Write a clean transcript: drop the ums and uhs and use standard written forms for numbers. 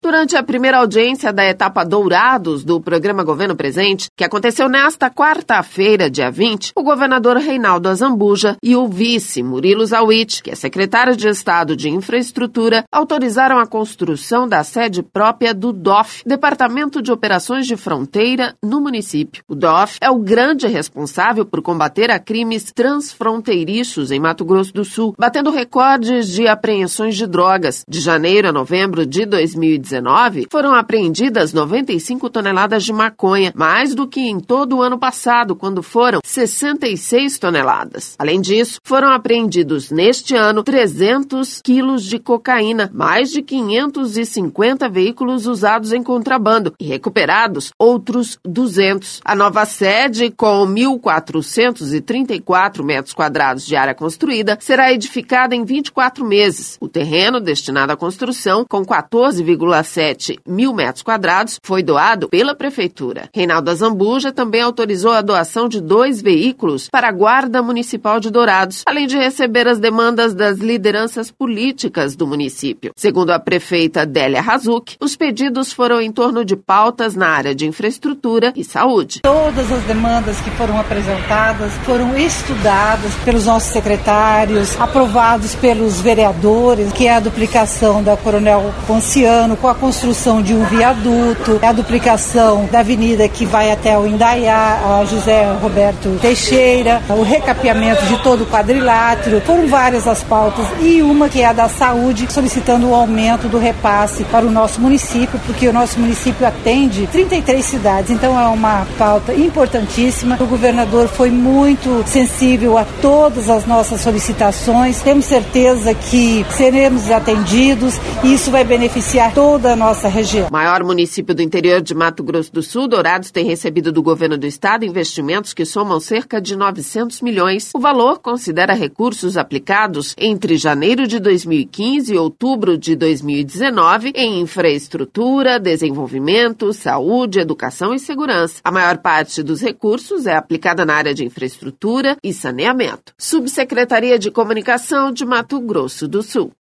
Durante a primeira audiência da etapa Dourados do programa Governo Presente, que aconteceu nesta quarta-feira, dia 20, o governador Reinaldo Azambuja e o vice Murilo Zawitch, que é secretário de Estado de Infraestrutura, autorizaram a construção da sede própria do DOF, Departamento de Operações de Fronteira, no município. O DOF é o grande responsável por combater a crimes transfronteiriços em Mato Grosso do Sul, batendo recordes de apreensões de drogas. De janeiro a novembro de 2019, foram apreendidas 95 toneladas de maconha, mais do que em todo o ano passado, quando foram 66 toneladas. Além disso, foram apreendidos neste ano 300 quilos de cocaína, mais de 550 veículos usados em contrabando e recuperados outros 200. A nova sede, com 1.434 metros quadrados de área construída, será edificada em 24 meses. O terreno destinado à construção, com 14,7 mil metros quadrados, foi doado pela Prefeitura. Reinaldo Azambuja também autorizou a doação de 2 veículos para a Guarda Municipal de Dourados, além de receber as demandas das lideranças políticas do município. Segundo a prefeita Délia Razuc, os pedidos foram em torno de pautas na área de infraestrutura e saúde. Todas as demandas que foram apresentadas foram estudadas pelos nossos secretários, aprovados pelos vereadores, que é a duplicação da Coronel Ponciano, com a construção de um viaduto, a duplicação da avenida que vai até o Indaiá, a José Roberto Teixeira, o recapeamento de todo o quadrilátero. Foram várias as pautas e uma que é a da saúde, solicitando o aumento do repasse para o nosso município, porque o nosso município atende 33 cidades, então é uma pauta importantíssima. O governador foi muito sensível a todas as nossas solicitações. Temos certeza que seremos atendidos e isso vai beneficiar toda a nossa região. O maior município do interior de Mato Grosso do Sul, Dourados, tem recebido do governo do estado investimentos que somam cerca de 900 milhões. O valor considera recursos aplicados entre janeiro de 2015 e outubro de 2019 em infraestrutura, desenvolvimento, saúde, educação e segurança. A maior parte dos recursos é aplicada na área de infraestrutura e saneamento. Subsecretaria de Comunicação de Mato Grosso do Sul.